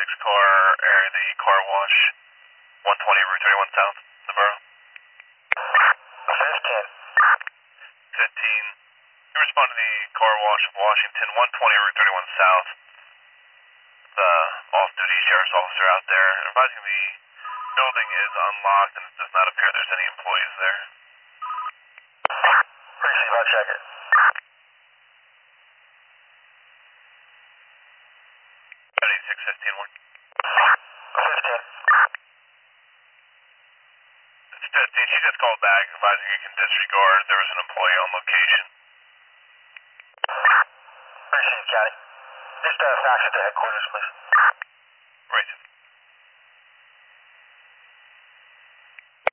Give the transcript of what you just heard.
car area, the car wash, 120 Route 31 South, the borough. 15. 15. You respond to the car wash of Washington, 120 Route 31 South. The off-duty sheriff's officer out there advising the building is unlocked and it does not appear there's any employees there. Receive, I'll check it. 8615 1. 15. It's 15. She just called back advising you can disregard. There was an employee on location. Receive, Johnny. Just fax it to headquarters, please.